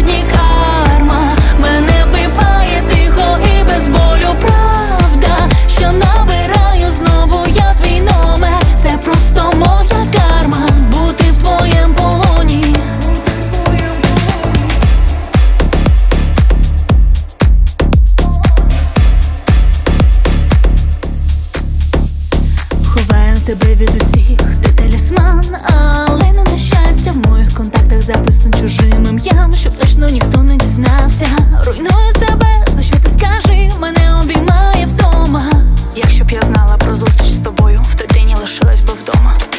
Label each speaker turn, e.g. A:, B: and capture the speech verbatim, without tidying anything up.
A: сьогодні карма мене вбиває тихо і без болю. Правда, що набираю знову я твій номер. Це просто моя карма бути в твоєму полоні. Ховаю тебе від усіх, ти талісман, але не на щастя. В моїх контактах записан чужим ім'ям, щоб точно ніхто не дізнався. Руйную себе, за що ти скажи, мене обіймає втома.
B: Якщо б я знала про зустріч з тобою, в той день я лишилась би вдома.